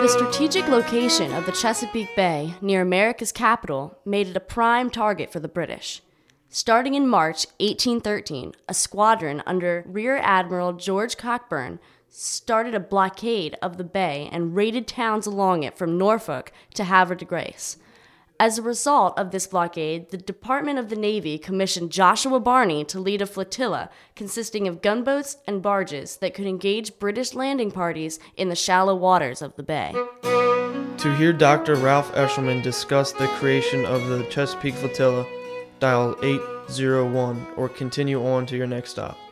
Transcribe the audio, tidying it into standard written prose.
strategic location of the Chesapeake Bay near America's capital made it a prime target for the British. Starting in March 1813, a squadron under Rear Admiral George Cockburn started a blockade of the bay and raided towns along it from Norfolk to Havre de Grace. As a result of this blockade, the Department of the Navy commissioned Joshua Barney to lead a flotilla consisting of gunboats and barges that could engage British landing parties in the shallow waters of the bay. To hear Dr. Ralph Eshelman discuss the creation of the Chesapeake Flotilla, dial 801 or continue on to your next stop.